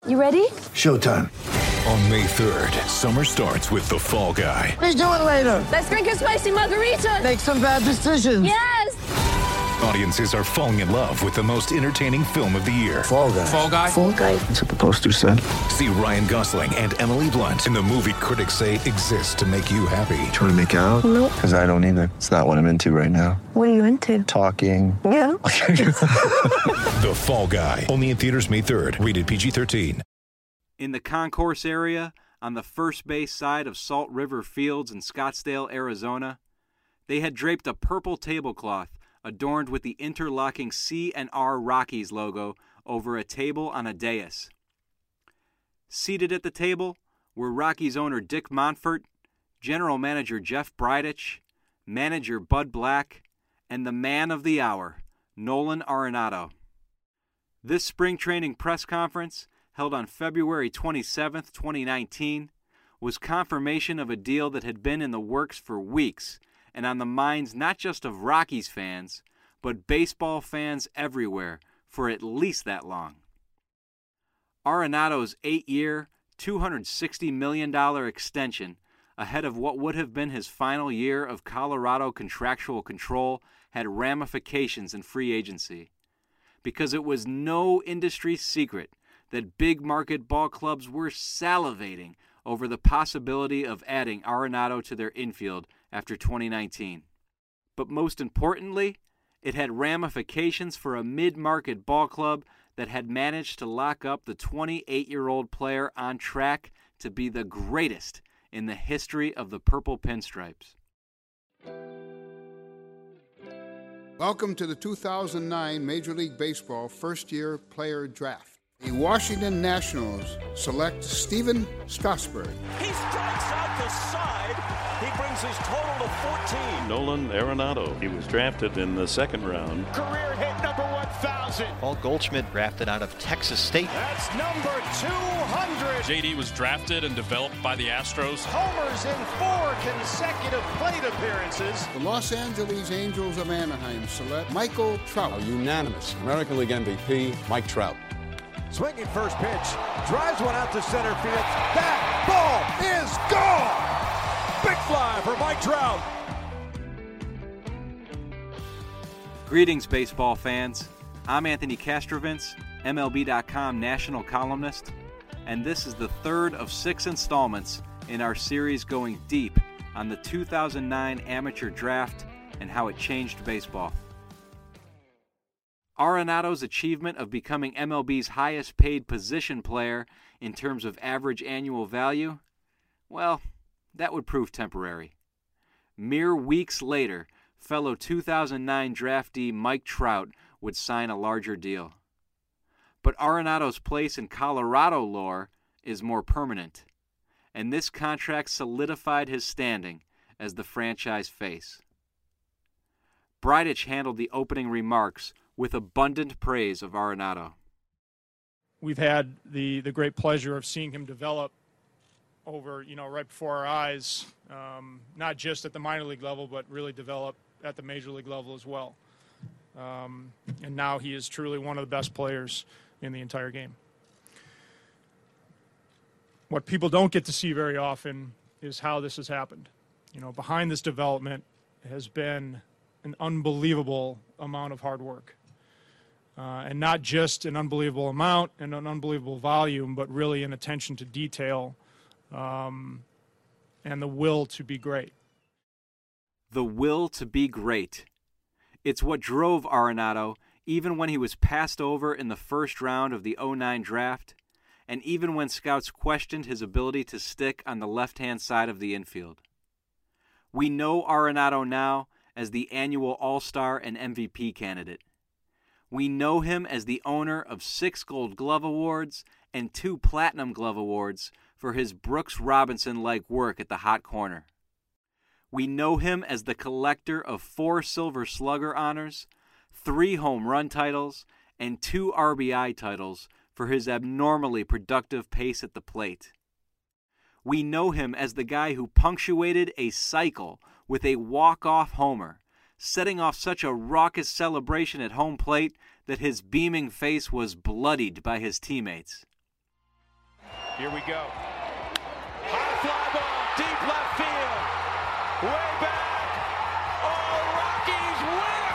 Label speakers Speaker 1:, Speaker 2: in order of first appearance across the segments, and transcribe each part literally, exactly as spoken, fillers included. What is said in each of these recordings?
Speaker 1: You ready?
Speaker 2: Showtime.
Speaker 3: On May third, summer starts with The Fall Guy.
Speaker 2: Let's do it later.
Speaker 1: Let's drink a spicy margarita.
Speaker 2: Make some bad decisions.
Speaker 1: Yes!
Speaker 3: Audiences are falling in love with the most entertaining film of the year.
Speaker 2: Fall Guy.
Speaker 4: Fall Guy?
Speaker 1: Fall Guy.
Speaker 2: That's what the poster said.
Speaker 3: See Ryan Gosling and Emily Blunt in the movie critics say exists to make you happy.
Speaker 2: Trying to make it out?
Speaker 1: Nope.
Speaker 2: Because I don't either. It's not what I'm into right now.
Speaker 1: What are you into?
Speaker 2: Talking.
Speaker 1: Yeah.
Speaker 3: The Fall Guy. Only in theaters May third. Rated P G thirteen.
Speaker 5: In the concourse area, on the first base side of Salt River Fields in Scottsdale, Arizona, they had draped a purple tablecloth adorned with the interlocking C and R Rockies logo over a table on a dais. Seated at the table were Rockies owner Dick Monfort, general manager Jeff Bridich, manager Bud Black, and the man of the hour, Nolan Arenado. This spring training press conference, held on February twenty-seventh, twenty nineteen, was confirmation of a deal that had been in the works for weeks and on the minds not just of Rockies fans, but baseball fans everywhere for at least that long. Arenado's eight-year, two hundred sixty million dollars extension, ahead of what would have been his final year of Colorado contractual control, had ramifications in free agency. Because it was no industry secret that big market ball clubs were salivating over the possibility of adding Arenado to their infield after twenty nineteen. But most importantly, it had ramifications for a mid-market ball club that had managed to lock up the twenty-eight-year-old player on track to be the greatest in the history of the Purple Pinstripes.
Speaker 6: Welcome to the two thousand nine Major League Baseball first-year player draft. The Washington Nationals select Steven Strasburg.
Speaker 7: He strikes out the side. He brings his total to fourteen.
Speaker 8: Nolan Arenado. He was drafted in the second round.
Speaker 7: Career hit number one thousand.
Speaker 9: Paul Goldschmidt drafted out of Texas State.
Speaker 7: That's number two hundred.
Speaker 10: J D was drafted and developed by the Astros.
Speaker 7: Homers in four consecutive plate appearances.
Speaker 6: The Los Angeles Angels of Anaheim select Michael Trout.
Speaker 11: A unanimous American League M V P, Mike Trout.
Speaker 7: Swinging first pitch, drives one out to center field. That ball is gone! Big fly for Mike Trout.
Speaker 5: Greetings, baseball fans. I'm Anthony Castrovince, M L B dot com national columnist, and this is the third of six installments in our series going deep on the two thousand nine amateur draft and how it changed baseball. Arenado's achievement of becoming M L B's highest paid position player in terms of average annual value, well, that would prove temporary. Mere weeks later, fellow two thousand nine draftee Mike Trout would sign a larger deal. But Arenado's place in Colorado lore is more permanent, and this contract solidified his standing as the franchise face. Bridich handled the opening remarks with abundant praise of Arenado.
Speaker 12: We've had the, the great pleasure of seeing him develop over, you know, right before our eyes, um, not just at the minor league level, but really develop at the major league level as well. Um, and now he is truly one of the best players in the entire game. What people don't get to see very often is how this has happened. You know, behind this development has been an unbelievable amount of hard work. Uh, and not just an unbelievable amount and an unbelievable volume, but really an attention to detail um, and the will to be great.
Speaker 5: The will to be great. It's what drove Arenado, even when he was passed over in the first round of the oh nine draft, and even when scouts questioned his ability to stick on the left-hand side of the infield. We know Arenado now as the annual All-Star and M V P candidate. We know him as the owner of six Gold Glove Awards and two Platinum Glove Awards for his Brooks Robinson-like work at the hot corner. We know him as the collector of four Silver Slugger honors, three home run titles, and two R B I titles for his abnormally productive pace at the plate. We know him as the guy who punctuated a cycle with a walk-off homer, setting off such a raucous celebration at home plate that his beaming face was bloodied by his teammates.
Speaker 7: Here we go. High fly ball, deep left field. Way back. Oh, Rockies winner.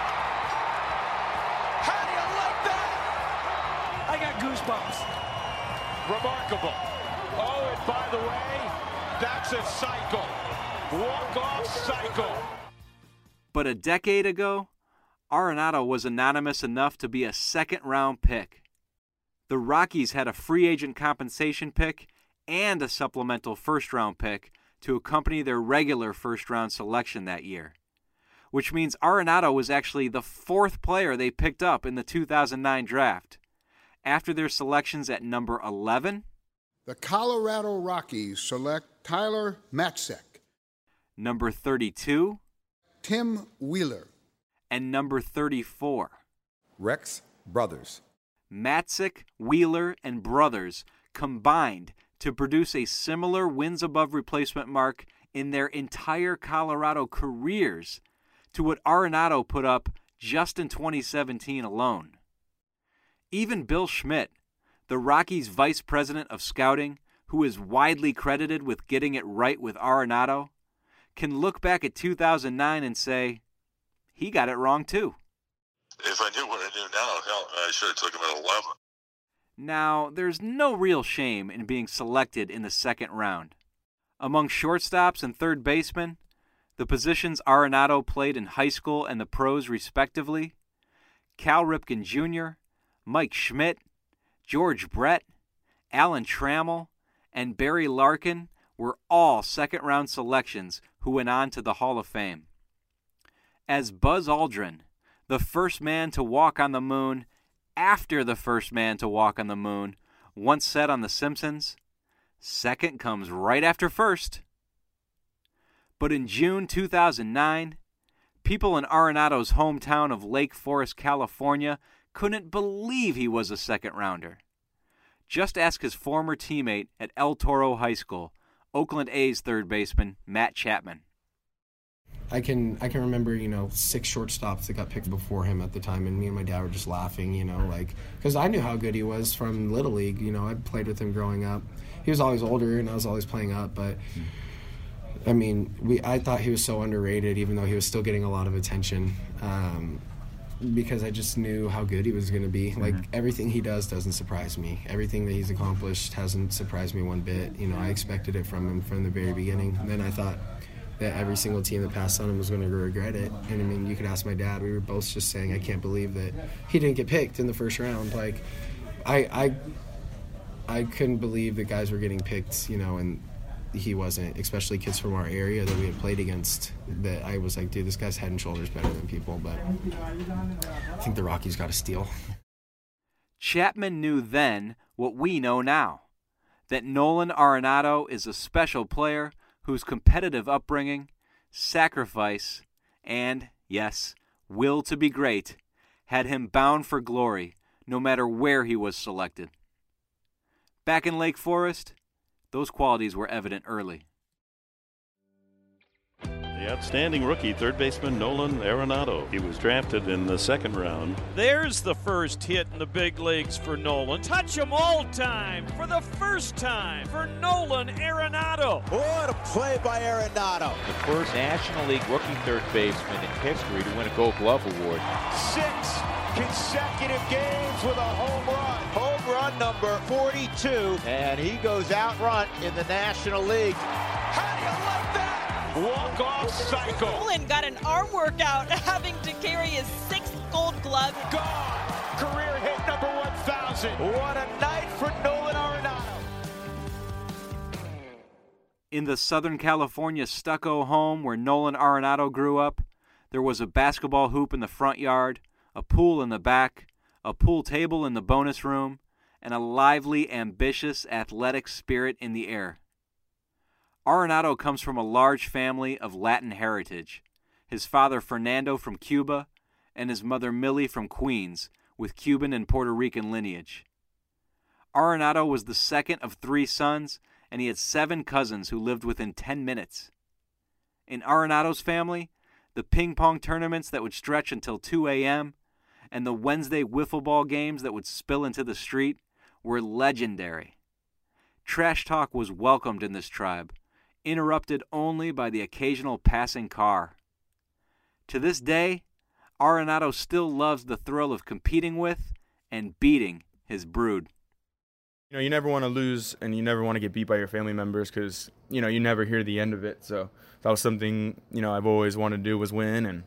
Speaker 7: How do you like that?
Speaker 4: I got goosebumps.
Speaker 7: Remarkable. Oh, and by the way, that's a cycle. Walk-off cycle.
Speaker 5: But a decade ago, Arenado was anonymous enough to be a second-round pick. The Rockies had a free agent compensation pick and a supplemental first-round pick to accompany their regular first-round selection that year, which means Arenado was actually the fourth player they picked up in the two thousand nine draft. After their selections at number eleven,
Speaker 6: the Colorado Rockies select Tyler Matzek,
Speaker 5: number thirty-two,
Speaker 6: Tim Wheeler,
Speaker 5: and number thirty-four,
Speaker 11: Rex Brothers.
Speaker 5: Matzek, Wheeler, and Brothers combined to produce a similar wins above replacement mark in their entire Colorado careers to what Arenado put up just in twenty seventeen alone. Even Bill Schmidt, the Rockies' vice president of scouting, who is widely credited with getting it right with Arenado, can look back at two thousand nine and say, he got it wrong too.
Speaker 13: If I knew what I knew now, hell, I should have took him at eleven.
Speaker 5: Now, there's no real shame in being selected in the second round. Among shortstops and third basemen, the positions Arenado played in high school and the pros respectively, Cal Ripken Junior, Mike Schmidt, George Brett, Alan Trammell, and Barry Larkin were all second-round selections who went on to the Hall of Fame. As Buzz Aldrin, the first man to walk on the moon after the first man to walk on the moon, once said on The Simpsons, second comes right after first. But in June two thousand nine, people in Arenado's hometown of Lake Forest, California, couldn't believe he was a second-rounder. Just ask his former teammate at El Toro High School, Oakland A's third baseman Matt Chapman.
Speaker 14: I can I can remember, you know, six shortstops that got picked before him at the time, and me and my dad were just laughing, you know, like, because I knew how good he was from Little League. You know, I played with him growing up. He was always older, and I was always playing up, but, I mean, we I thought he was so underrated, even though he was still getting a lot of attention, um, because I just knew how good he was going to be. Like, mm-hmm. everything he does doesn't surprise me. Everything that he's accomplished hasn't surprised me one bit. You know, I expected it from him from the very beginning, and then I thought that every single team that passed on him was going to regret it. And, I mean, you could ask my dad. We were both just saying, I can't believe that he didn't get picked in the first round. Like, I I, I couldn't believe that guys were getting picked, you know, and he wasn't, especially kids from our area that we had played against, that I was like, dude, this guy's head and shoulders better than people. But I think the Rockies got a steal.
Speaker 5: Chapman knew then what we know now, that Nolan Arenado is a special player whose competitive upbringing, sacrifice, and, yes, will to be great, had him bound for glory no matter where he was selected. Back in Lake Forest, those qualities were evident early.
Speaker 8: The outstanding rookie third baseman Nolan Arenado. He was drafted in the second round.
Speaker 15: There's the first hit in the big leagues for Nolan. Touch 'em all time for the first time for Nolan Arenado.
Speaker 7: What a play by Arenado.
Speaker 16: The first National League rookie third baseman in history to win a Gold Glove award.
Speaker 7: Six consecutive games with a home run. Home run number forty-two. And he goes out front in the National League. How do you like that? Walk-off cycle.
Speaker 17: Nolan got an arm workout having to carry his sixth Gold Glove.
Speaker 7: Gone. Career hit number one thousand. What a night for Nolan Arenado.
Speaker 5: In the Southern California stucco home where Nolan Arenado grew up, there was a basketball hoop in the front yard, a pool in the back, a pool table in the bonus room, and a lively, ambitious, athletic spirit in the air. Arenado comes from a large family of Latin heritage, his father Fernando from Cuba, and his mother Millie from Queens, with Cuban and Puerto Rican lineage. Arenado was the second of three sons, and he had seven cousins who lived within ten minutes. In Arenado's family, the ping pong tournaments that would stretch until two a.m., and the Wednesday wiffle ball games that would spill into the street were legendary. Trash talk was welcomed in this tribe, interrupted only by the occasional passing car. To this day, Arenado still loves the thrill of competing with and beating his brood.
Speaker 4: You know, you never want to lose and you never want to get beat by your family members because, you know, you never hear the end of it. So that was something, you know, I've always wanted to do was win. And,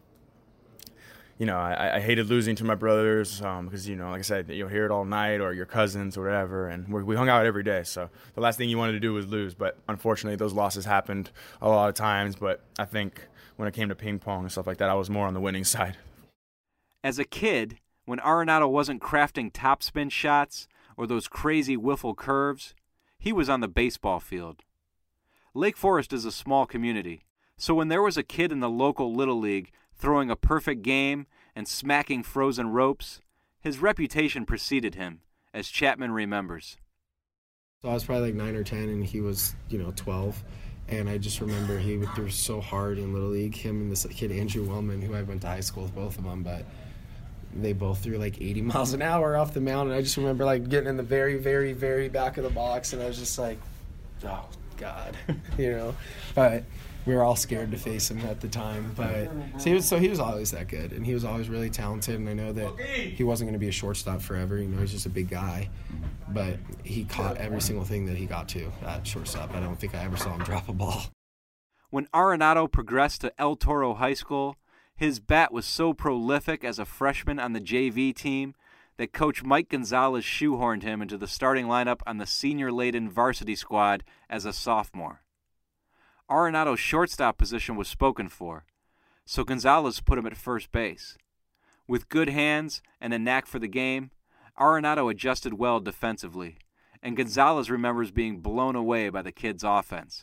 Speaker 4: you know, I, I hated losing to my brothers um, because, you know, like I said, you'll hear it all night or your cousins or whatever. And we we hung out every day. So the last thing you wanted to do was lose. But unfortunately, those losses happened a lot of times. But I think when it came to ping pong and stuff like that, I was more on the winning side.
Speaker 5: As a kid, when Arenado wasn't crafting topspin shots or those crazy wiffle curves, he was on the baseball field. Lake Forest is a small community, so when there was a kid in the local Little League throwing a perfect game and smacking frozen ropes, his reputation preceded him, as Chapman remembers.
Speaker 14: So I was probably like nine or ten, and he was, you know, twelve. And I just remember he threw so hard in Little League, him and this kid, Andrew Wellman, who I went to high school with, both of them, but they both threw like eighty miles an hour off the mound, and I just remember like getting in the very, very, very back of the box, and I was just like, oh, God, you know. But we were all scared to face him at the time. But so he was, so he was always that good, and he was always really talented, and I know that he wasn't going to be a shortstop forever. You know, he's just a big guy. But he caught every single thing that he got to at shortstop. I don't think I ever saw him drop a ball.
Speaker 5: When Arenado progressed to El Toro High School, his bat was so prolific as a freshman on the J V team that Coach Mike Gonzalez shoehorned him into the starting lineup on the senior-laden varsity squad as a sophomore. Arenado's shortstop position was spoken for, so Gonzalez put him at first base. With good hands and a knack for the game, Arenado adjusted well defensively, and Gonzalez remembers being blown away by the kid's offense.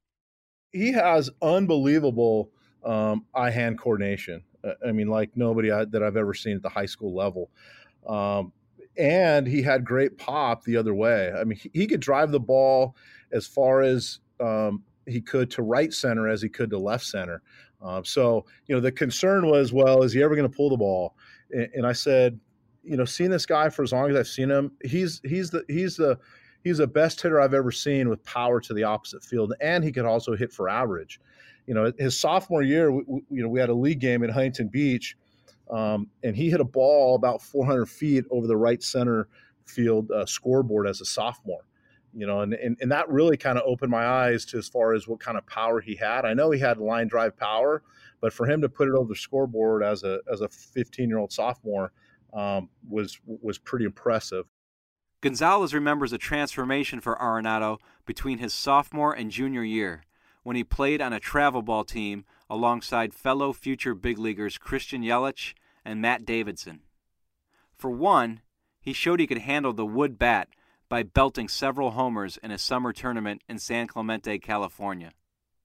Speaker 18: He has unbelievable Um, eye-hand coordination. Uh, I mean, like nobody I, that I've ever seen at the high school level. Um, and he had great pop the other way. I mean, he, he could drive the ball as far as um, he could to right center as he could to left center. Um, so, you know, the concern was, well, is he ever going to pull the ball? And, and I said, you know, seeing this guy for as long as I've seen him, he's he's the he's the he's the best hitter I've ever seen with power to the opposite field, and he could also hit for average. You know, his sophomore year, we, we, you know, we had a league game in Huntington Beach, um, and he hit a ball about four hundred feet over the right center field uh, scoreboard as a sophomore. You know, and, and, and that really kind of opened my eyes to as far as what kind of power he had. I know he had line drive power, but for him to put it over the scoreboard as a as a fifteen-year-old sophomore um, was was pretty impressive.
Speaker 5: Gonzalez remembers a transformation for Arenado between his sophomore and junior year, when he played on a travel ball team alongside fellow future big leaguers Christian Yelich and Matt Davidson. For one, he showed he could handle the wood bat by belting several homers in a summer tournament in San Clemente, California.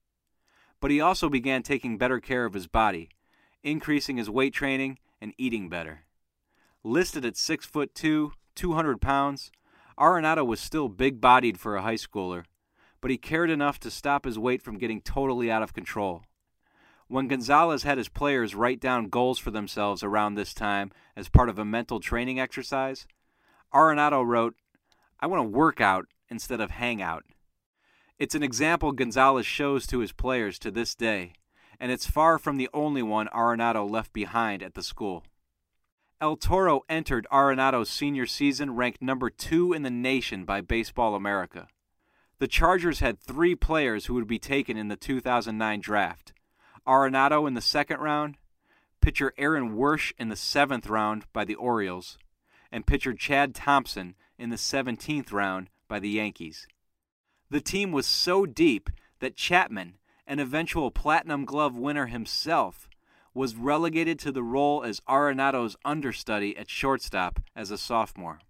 Speaker 5: But he also began taking better care of his body, increasing his weight training and eating better. Listed at six foot two, two hundred pounds, Arenado was still big-bodied for a high schooler, but he cared enough to stop his weight from getting totally out of control. When Gonzalez had his players write down goals for themselves around this time as part of a mental training exercise, Arenado wrote, "I want to work out instead of hang out." It's an example Gonzalez shows to his players to this day, and it's far from the only one Arenado left behind at the school. El Toro entered Arenado's senior season ranked number two in the nation by Baseball America. The Chargers had three players who would be taken in the two thousand nine draft. Arenado in the second round, pitcher Aaron Wersch in the seventh round by the Orioles, and pitcher Chad Thompson in the seventeenth round by the Yankees. The team was so deep that Chapman, an eventual Platinum Glove winner himself, was relegated to the role as Arenado's understudy at shortstop as a sophomore.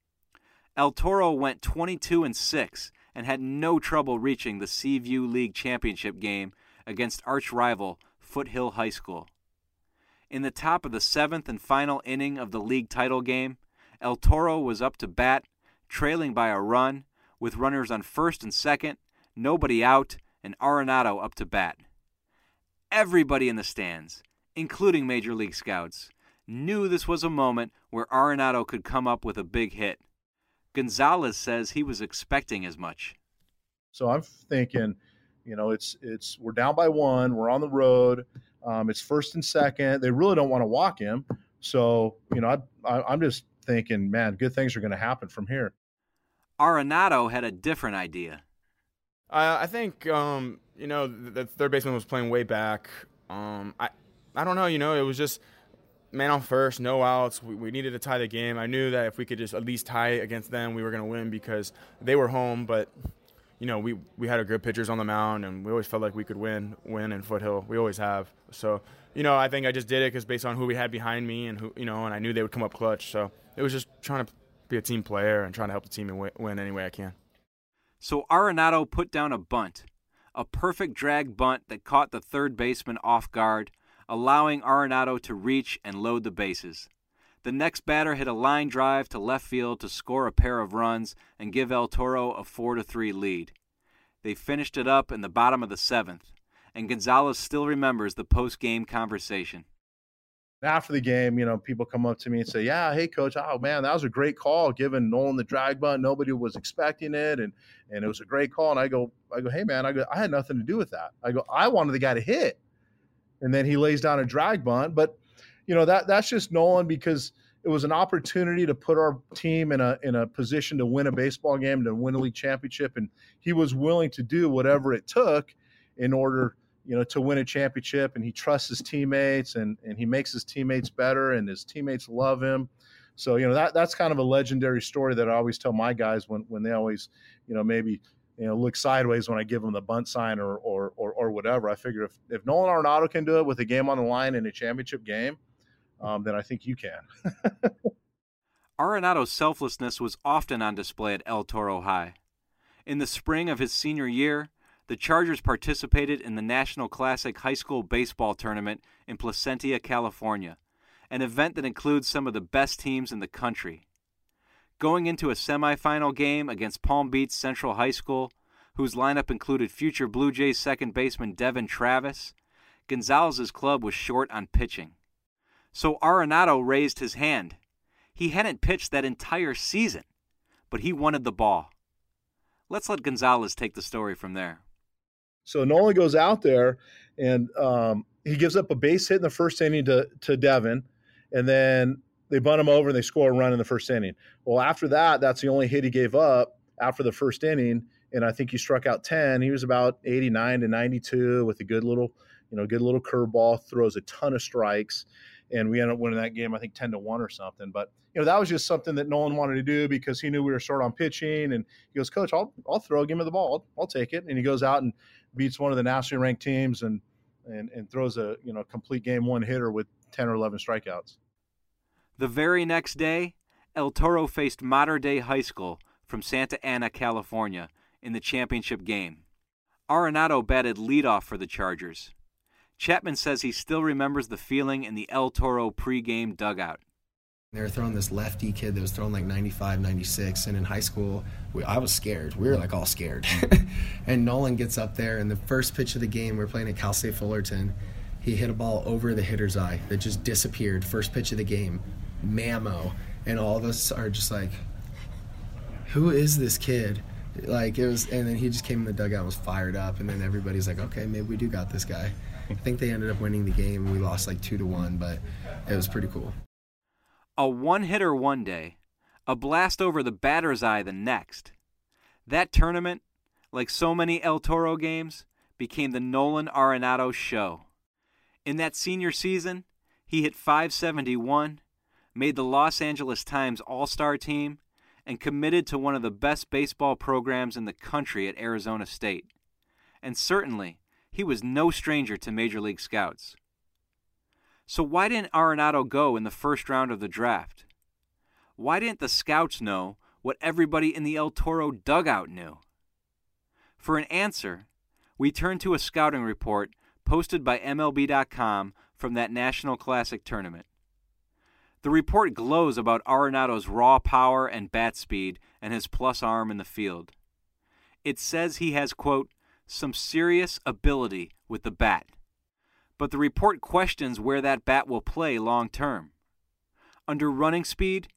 Speaker 5: El Toro went twenty-two and six and had no trouble reaching the Seaview League championship game against arch-rival Foothill High School. In the top of the seventh and final inning of the league title game, El Toro was up to bat, trailing by a run, with runners on first and second, nobody out, and Arenado up to bat. Everybody in the stands, including Major League scouts, knew this was a moment where Arenado could come up with a big hit. Gonzalez says he was expecting as much.
Speaker 18: So I'm thinking, you know, it's it's we're down by one, we're on the road, um, it's first and second. They really don't want to walk him. So, you know, I, I, I'm just thinking, man, good things are going to happen from here.
Speaker 5: Arenado had a different idea.
Speaker 4: Uh, I think, um, you know, the, the third baseman was playing way back. Um, I, I don't know, you know, it was just man on first, no outs. We, we needed to tie the game. I knew that if we could just at least tie against them, we were going to win because they were home. But, you know, we, we had our good pitchers on the mound, and we always felt like we could win, win in Foothill. We always have. So, you know, I think I just did it because based on who we had behind me and who, you know, and I knew they would come up clutch. So it was just trying to be a team player and trying to help the team and win, win any way I can.
Speaker 5: So Arenado put down a bunt, a perfect drag bunt that caught the third baseman off guard, allowing Arenado to reach and load the bases. The next batter hit a line drive to left field to score a pair of runs and give El Toro a four to three lead. They finished it up in the bottom of the seventh, and Gonzalez still remembers the post-game conversation.
Speaker 18: After the game, you know, people come up to me and say, yeah, hey, coach, oh, man, that was a great call, giving Nolan the drag bunt. Nobody was expecting it, and and it was a great call. And I go, I go, hey, man, I go, I had nothing to do with that. I go, I wanted the guy to hit. And then he lays down a drag bunt. But, you know, that that's just Nolan because it was an opportunity to put our team in a in a position to win a baseball game, to win a league championship. And he was willing to do whatever it took in order you know, to win a championship, and he trusts his teammates and, and he makes his teammates better and his teammates love him. So, you know, that that's kind of a legendary story that I always tell my guys when, when they always, you know, maybe, you know, look sideways when I give them the bunt sign or, or, or, or whatever. I figure if, if Nolan Arenado can do it with a game on the line in a championship game, um, then I think you can.
Speaker 5: Arenado's selflessness was often on display at El Toro High. In the spring of his senior year, the Chargers participated in the National Classic High School Baseball Tournament in Placentia, California, an event that includes some of the best teams in the country. Going into a semifinal game against Palm Beach Central High School, whose lineup included future Blue Jays second baseman Devin Travis, Gonzalez's club was short on pitching. So Arenado raised his hand. He hadn't pitched that entire season, but he wanted the ball. Let's let Gonzalez take the story from there.
Speaker 18: So Nolan goes out there, and um, he gives up a base hit in the first inning to, to Devin, and then they bunt him over and they score a run in the first inning. Well, after that, that's the only hit he gave up after the first inning, and I think he struck out ten. He was about eighty-nine to ninety-two with a good little, you know, good little curveball, throws a ton of strikes, and we ended up winning that game, I think ten to one or something. But you know, that was just something that Nolan wanted to do because he knew we were short on pitching, and he goes, "Coach, I'll I'll throw, give me the ball, I'll, I'll take it." And he goes out and beats one of the nationally ranked teams and and and throws a you know complete game one hitter with ten or eleven strikeouts.
Speaker 5: The very next day, El Toro faced Mater Dei High School from Santa Ana, California, in the championship game. Arenado batted leadoff for the Chargers. Chapman says he still remembers the feeling in the El Toro pregame dugout.
Speaker 14: They were throwing this lefty kid that was throwing like ninety-five, ninety-six, and in high school, we, I was scared. We were like all scared. And Nolan gets up there, and the first pitch of the game, we we're playing at Cal State Fullerton, he hit a ball over the hitter's eye that just disappeared. First pitch of the game, Mammo. And all of us are just like, who is this kid? Like, it was, and then he just came in the dugout and was fired up, and then everybody's like, okay, maybe we do got this guy. I think they ended up winning the game. We lost like two to one, but it was pretty cool.
Speaker 5: A one-hitter one day, a blast over the batter's eye the next. That tournament, like so many El Toro games, became the Nolan Arenado show. In that senior season, he hit five seventy-one, made the Los Angeles Times All-Star team, and committed to one of the best baseball programs in the country at Arizona State. And certainly, he was no stranger to Major League Scouts. So why didn't Arenado go in the first round of the draft? Why didn't the scouts know what everybody in the El Toro dugout knew? For an answer, we turn to a scouting report posted by M L B dot com from that National Classic tournament. The report glows about Arenado's raw power and bat speed and his plus arm in the field. It says he has, quote, some serious ability with the bat. But the report questions where that bat will play long term. Under running speed,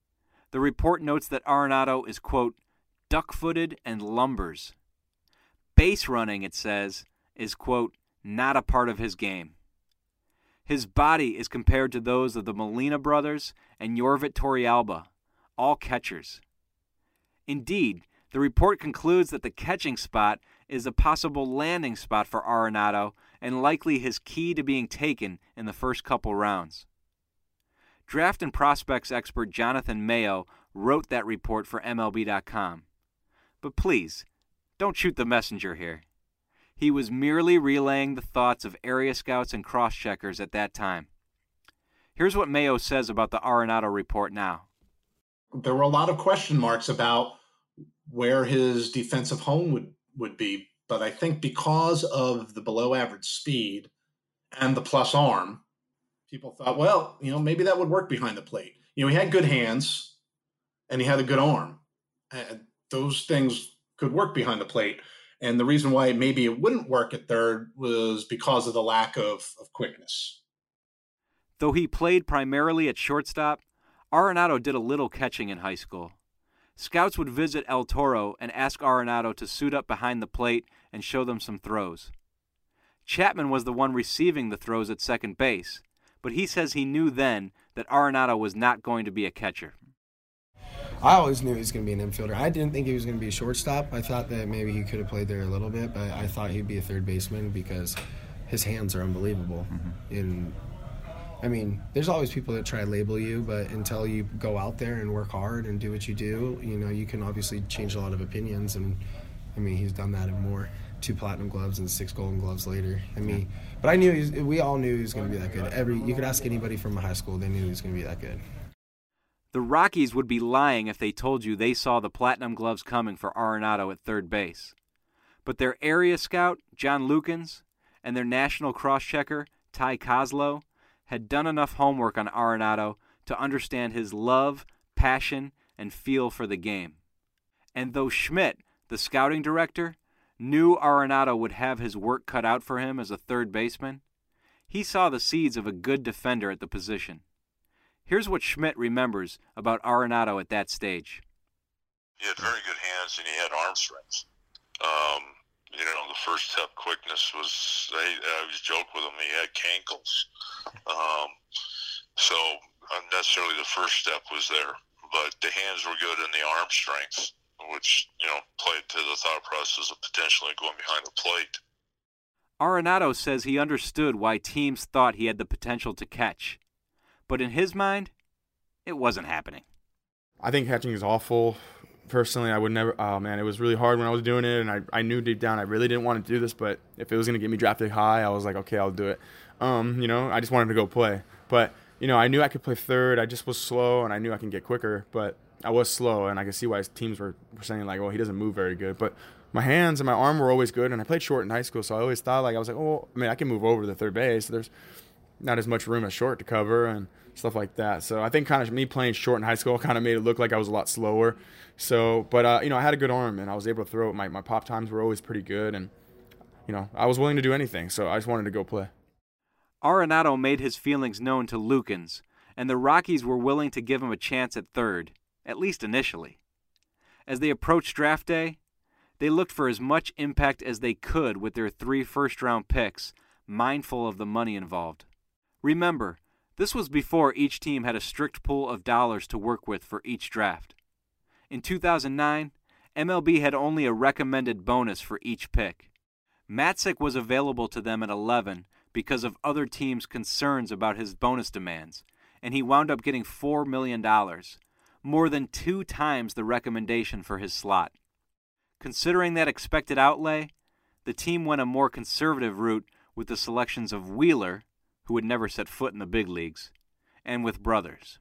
Speaker 5: The report notes that Arenado is, quote, duck-footed and lumbers. Base running, it says, is, quote, not a part of his game. His body is compared to those of the Molina brothers and Yorvit Torrealba, all catchers. Indeed, the report concludes that the catching spot is a possible landing spot for Arenado and likely his key to being taken in the first couple rounds. Draft and prospects expert Jonathan Mayo wrote that report for M L B dot com. But please, don't shoot the messenger here. He was merely relaying the thoughts of area scouts and cross-checkers at that time. Here's what Mayo says about the Arenado report now.
Speaker 19: There were a lot of question marks about where his defensive home would, would be, but I think because of the below-average speed and the plus arm, people thought, well, you know, maybe that would work behind the plate. You know, he had good hands and he had a good arm. And those things could work behind the plate. And the reason why maybe it wouldn't work at third was because of the lack of, of quickness.
Speaker 5: Though he played primarily at shortstop, Arenado did a little catching in high school. Scouts would visit El Toro and ask Arenado to suit up behind the plate and show them some throws. Chapman was the one receiving the throws at second base, but he says he knew then that Arenado was not going to be a catcher.
Speaker 14: I always knew he was going to be an infielder. I didn't think he was going to be a shortstop. I thought that maybe he could have played there a little bit, but I thought he'd be a third baseman because his hands are unbelievable. Mm-hmm. And I mean, there's always people that try to label you, but until you go out there and work hard and do what you do, you know, you can obviously change a lot of opinions. And I mean, he's done that and more. Two platinum gloves and six golden gloves later. I mean, but I knew he was, we all knew he was going to be that good. Every you could ask anybody from high school, they knew he was going to be that good.
Speaker 5: The Rockies would be lying if they told you they saw the platinum gloves coming for Arenado at third base. But their area scout, John Lukens, and their national cross-checker, Ty Kozlow, had done enough homework on Arenado to understand his love, passion, and feel for the game. And though Schmidt, the scouting director, knew Arenado would have his work cut out for him as a third baseman, he saw the seeds of a good defender at the position. Here's what Schmidt remembers about Arenado at that stage.
Speaker 13: He had very good hands and he had arm strength. Um, you know, the first step quickness was, I, I always joke with him, he had cankles. Um, so necessarily the first step was there, but the hands were good and the arm strength, which, you know, played to the thought process of potentially going behind the plate.
Speaker 5: Arenado says he understood why teams thought he had the potential to catch. But in his mind, it wasn't happening.
Speaker 4: I think catching is awful. Personally, I would never, oh man, it was really hard when I was doing it, and I, I knew deep down I really didn't want to do this, but if it was going to get me drafted high, I was like, okay, I'll do it. Um, you know, I just wanted to go play. But, you know, I knew I could play third. I just was slow, and I knew I can get quicker, but I was slow, and I could see why teams were, were saying, like, well, he doesn't move very good. But my hands and my arm were always good, and I played short in high school, so I always thought, like, I was like, oh, I mean, I can move over to the third base. There's not as much room as short to cover and stuff like that. So I think kind of me playing short in high school kind of made it look like I was a lot slower. So, but, uh, you know, I had a good arm, and I was able to throw it. My, my pop times were always pretty good, and, you know, I was willing to do anything, so I just wanted to go play.
Speaker 5: Arenado made his feelings known to Lukens, and the Rockies were willing to give him a chance at third, at least initially. As they approached draft day, they looked for as much impact as they could with their three first-round picks, mindful of the money involved. Remember, this was before each team had a strict pool of dollars to work with for each draft. In two thousand nine, M L B had only a recommended bonus for each pick. Matzik was available to them at eleven because of other teams' concerns about his bonus demands, and he wound up getting four million dollars, more than two times the recommendation for his slot. Considering that expected outlay, the team went a more conservative route with the selections of Wheeler, who had never set foot in the big leagues, and with Brothers.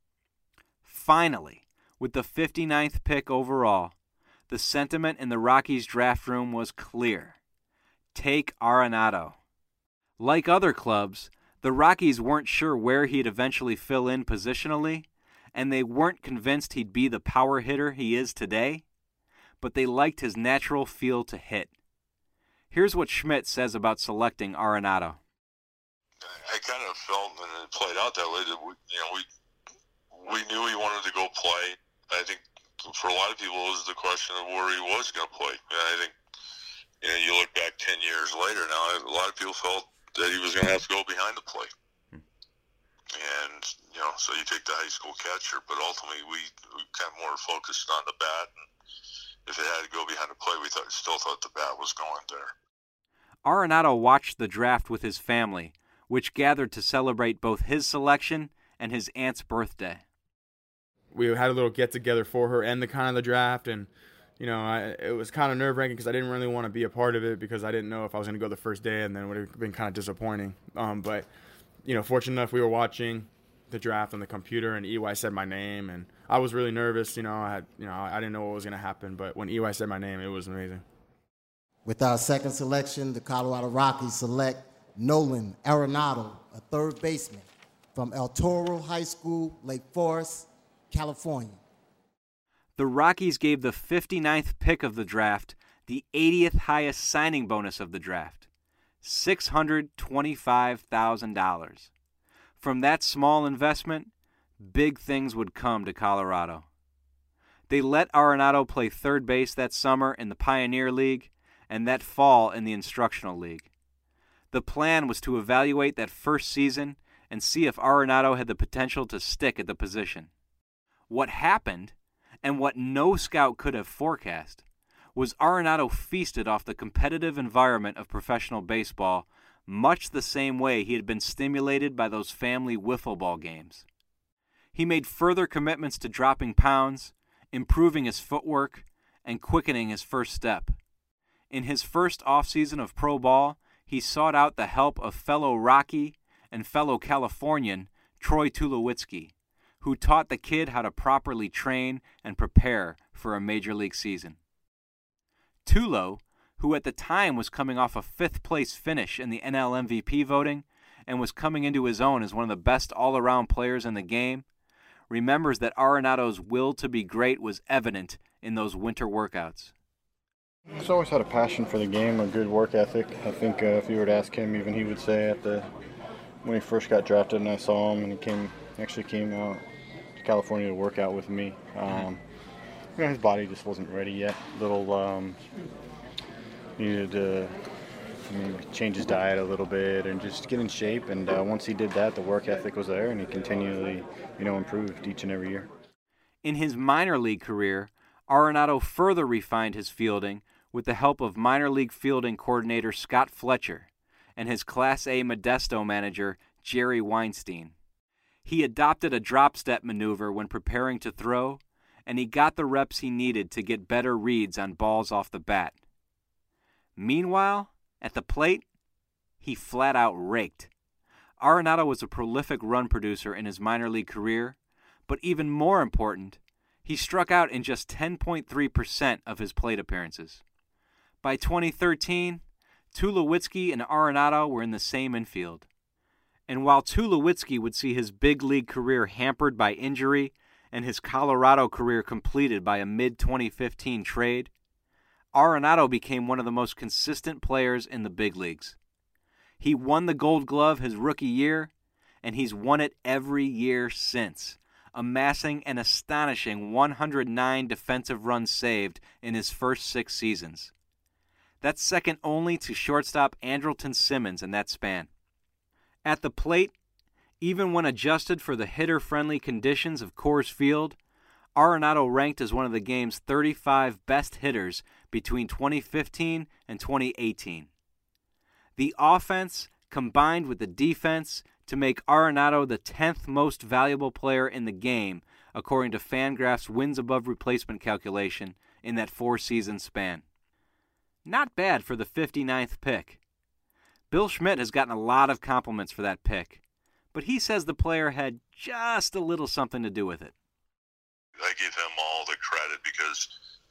Speaker 5: Finally, with the fifty-ninth pick overall, the sentiment in the Rockies draft room was clear. Take Arenado. Like other clubs, the Rockies weren't sure where he'd eventually fill in positionally, and they weren't convinced he'd be the power hitter he is today, but they liked his natural feel to hit. Here's what Schmidt says about selecting Arenado.
Speaker 13: I kind of felt, and it played out that way, that we, you know, we we knew he wanted to go play. I think for a lot of people, it was the question of where he was going to play. And I think, you know, you look back ten years later now, a lot of people felt that he was going to have to go behind the plate. Hmm. And, you know, so you take the high school catcher, but ultimately we, we kind of more focused on the bat. And if it had to go behind the plate, we thought, still thought the bat was going there.
Speaker 5: Arenado watched the draft with his family, which gathered to celebrate both his selection and his aunt's birthday.
Speaker 4: We had a little get-together for her and the kind of the draft, and you know, I, it was kind of nerve-wracking because I didn't really want to be a part of it because I didn't know if I was going to go the first day, and then it would have been kind of disappointing. Um, but, you know, fortunate enough, we were watching the draft on the computer, and E Y said my name, and I was really nervous. You know, I had, you know, I didn't know what was going to happen, but when E Y said my name, it was amazing.
Speaker 20: With our second selection, the Colorado Rockies select Nolan Arenado, a third baseman from El Toro High School, Lake Forest, California.
Speaker 5: The Rockies gave the fifty-ninth pick of the draft the eightieth highest signing bonus of the draft, six hundred twenty-five thousand dollars. From that small investment, big things would come to Colorado. They let Arenado play third base that summer in the Pioneer League and that fall in the Instructional League. The plan was to evaluate that first season and see if Arenado had the potential to stick at the position. What happened, and what no scout could have forecast, was Arenado feasted off the competitive environment of professional baseball much the same way he had been stimulated by those family wiffle ball games. He made further commitments to dropping pounds, improving his footwork, and quickening his first step. In his first offseason of pro ball, he sought out the help of fellow Rocky and fellow Californian Troy Tulowitzki, who taught the kid how to properly train and prepare for a major league season. Tulo, who at the time was coming off a fifth-place finish in the N L M V P voting and was coming into his own as one of the best all-around players in the game, remembers that Arenado's will to be great was evident in those winter workouts.
Speaker 21: He's always had a passion for the game, a good work ethic. I think uh, if you were to ask him, even he would say at the when he first got drafted and I saw him and he came actually came out to California to work out with me. Um, you know, his body just wasn't ready yet. Little um, needed to I mean, change his diet a little bit and just get in shape. And uh, once he did that, the work ethic was there, and he continually, you know, improved each and every year.
Speaker 5: In his minor league career, Arenado further refined his fielding with the help of minor league fielding coordinator Scott Fletcher and his Class A Modesto manager Jerry Weinstein. He adopted a drop step maneuver when preparing to throw, and he got the reps he needed to get better reads on balls off the bat. Meanwhile, at the plate, he flat out raked. Arenado was a prolific run producer in his minor league career, but even more important, he struck out in just ten point three percent of his plate appearances. By twenty thirteen, Tulowitzki and Arenado were in the same infield. And while Tulowitzki would see his big league career hampered by injury and his Colorado career completed by a mid twenty fifteen trade, Arenado became one of the most consistent players in the big leagues. He won the Gold Glove his rookie year, and he's won it every year since, amassing an astonishing one hundred nine defensive runs saved in his first six seasons. That's second only to shortstop Andrelton Simmons in that span. At the plate, even when adjusted for the hitter-friendly conditions of Coors Field, Arenado ranked as one of the game's thirty-five best hitters between twenty fifteen and twenty eighteen. The offense combined with the defense to make Arenado the tenth most valuable player in the game, according to Fangraph's wins above replacement calculation in that four-season span. Not bad for the fifty-ninth pick. Bill Schmidt has gotten a lot of compliments for that pick, but he says the player had just a little something to do with it.
Speaker 13: I give him all the credit because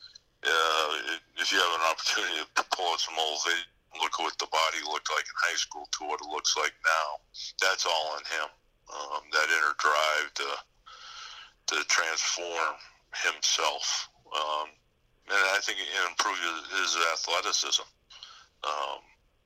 Speaker 13: uh, if you have an opportunity to pull out some old video, look at what the body looked like in high school to what it looks like now. That's all in him. Um, that inner drive to to transform himself. Um, and I think it improved his, his athleticism. Um,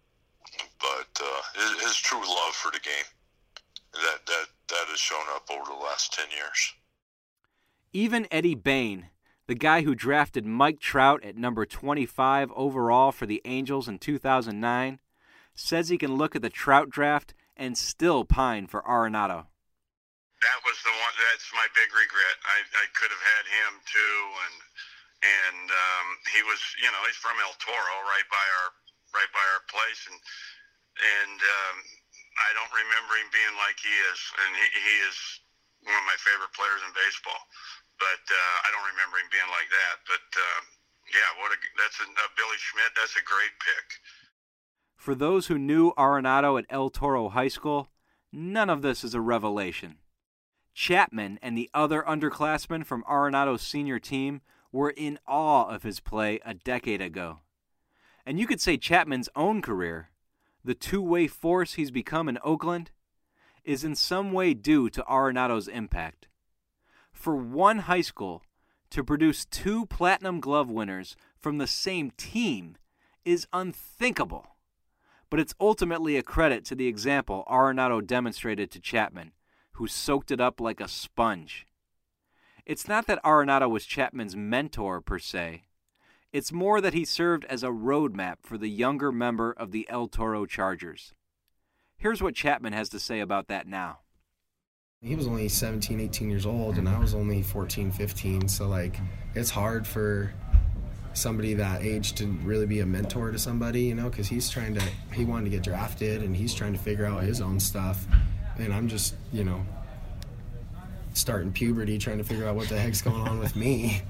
Speaker 13: but uh, his, his true love for the game, that, that, that has shown up over the last ten years.
Speaker 5: Even Eddie Bain, the guy who drafted Mike Trout at number twenty-five overall for the Angels in two thousand nine, says he can look at the Trout draft and still pine for Arenado.
Speaker 13: That was the one. That's my big regret. I, I could have had him too, and and um, he was, you know, he's from El Toro, right by our right by our place, and and um, I don't remember him being like he is, and he, he is one of my favorite players in baseball. But uh, I don't remember him being like that. But uh, yeah, what a that's a uh, Billy Schmidt. That's a great pick.
Speaker 5: For those who knew Arenado at El Toro High School, none of this is a revelation. Chapman and the other underclassmen from Arenado's senior team were in awe of his play a decade ago. And you could say Chapman's own career, the two-way force he's become in Oakland, is in some way due to Arenado's impact. For one high school to produce two Platinum Glove winners from the same team is unthinkable. But it's ultimately a credit to the example Arenado demonstrated to Chapman, who soaked it up like a sponge. It's not that Arenado was Chapman's mentor per se. It's more that he served as a roadmap for the younger member of the El Toro Chargers. Here's what Chapman has to say about that now.
Speaker 14: He was only seventeen, eighteen years old, and I was only fourteen, fifteen, so like it's hard for somebody that age to really be a mentor to somebody, you know, because he's trying to, he wanted to get drafted, and he's trying to figure out his own stuff. And I'm just, you know, starting puberty, trying to figure out what the heck's going on with me.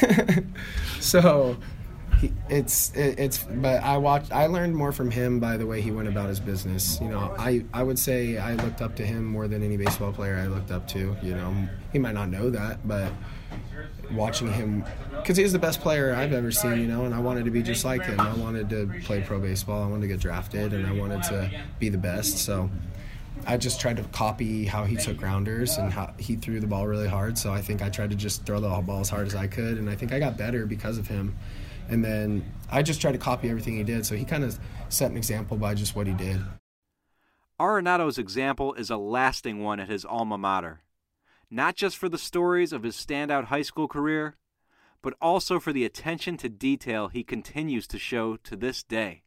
Speaker 14: So he, it's it, it's. But I watched. I learned more from him by the way he went about his business. You know, I I would say I looked up to him more than any baseball player I looked up to. You know, he might not know that, but watching him, because he's the best player I've ever seen. You know, and I wanted to be just like him. I wanted to play pro baseball. I wanted to get drafted, and I wanted to be the best. So I just tried to copy how he took grounders and how he threw the ball really hard. So I think I tried to just throw the ball as hard as I could, and I think I got better because of him. And then I just tried to copy everything he did. So he kind of set an example by just what he did.
Speaker 5: Arenado's example is a lasting one at his alma mater, not just for the stories of his standout high school career, but also for the attention to detail he continues to show to this day.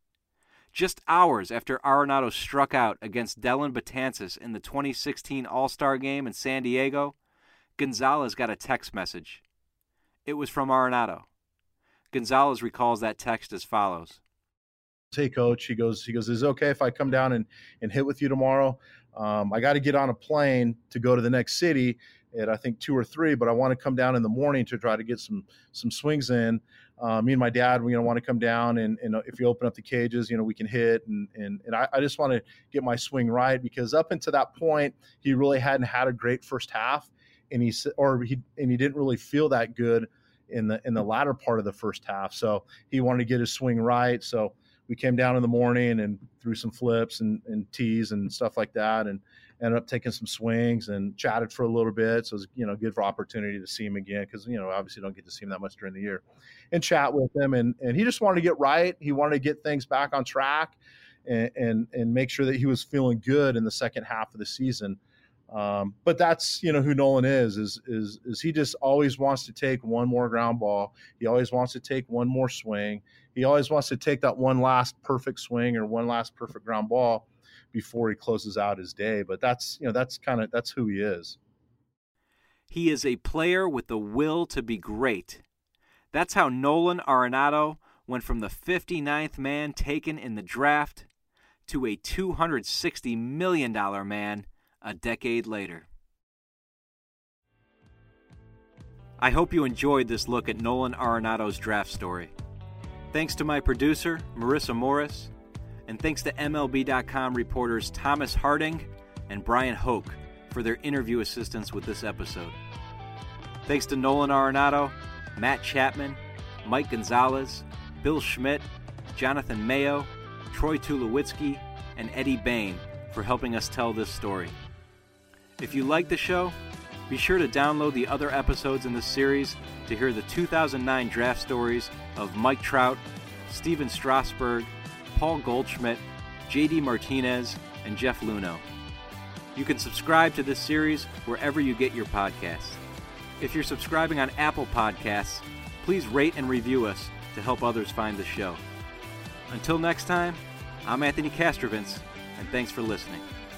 Speaker 5: Just hours after Arenado struck out against Dellin Betances in the twenty sixteen All-Star Game in San Diego, Gonzalez got a text message. It was from Arenado. Gonzalez recalls that text as follows.
Speaker 18: Hey, Coach, he goes, he goes, is it okay if I come down and, and hit with you tomorrow? Um, I got to get on a plane to go to the next city at, I think, two or three, but I want to come down in the morning to try to get some some swings in. Uh, me and my dad, we you know, want to come down, and, and if you open up the cages, you know, we can hit. And and, and I, I just want to get my swing right, because up until that point, he really hadn't had a great first half, and he or he and he didn't really feel that good in the in the latter part of the first half. So he wanted to get his swing right. So we came down in the morning and threw some flips and, and tees and stuff like that, and ended up taking some swings and chatted for a little bit. So it was, you know, good for opportunity to see him again, because, you know, obviously don't get to see him that much during the year, and chat with him. And, and he just wanted to get right. He wanted to get things back on track and, and, and make sure that he was feeling good in the second half of the season. Um, but that's, you know, who Nolan is, is, is, is he just always wants to take one more ground ball. He always wants to take one more swing. He always wants to take that one last perfect swing or one last perfect ground ball before he closes out his day. But that's, you know, that's kind of, that's who he is.
Speaker 5: He is a player with the will to be great. That's how Nolan Arenado went from the fifty-ninth man taken in the draft to a two hundred sixty million dollars man a decade later. I hope you enjoyed this look at Nolan Arenado's draft story. Thanks to my producer, Marissa Morris, and thanks to M L B dot com reporters Thomas Harding and Brian Hoke for their interview assistance with this episode. Thanks to Nolan Arenado, Matt Chapman, Mike Gonzalez, Bill Schmidt, Jonathan Mayo, Troy Tulowitzki, and Eddie Bain for helping us tell this story. If you like the show, be sure to download the other episodes in this series to hear the two thousand nine draft stories of Mike Trout, Steven Strasburg, Paul Goldschmidt, J D Martinez, and Jeff Luhnow. You can subscribe to this series wherever you get your podcasts. If you're subscribing on Apple Podcasts, please rate and review us to help others find the show. Until next time, I'm Anthony Kastrovitz, and thanks for listening.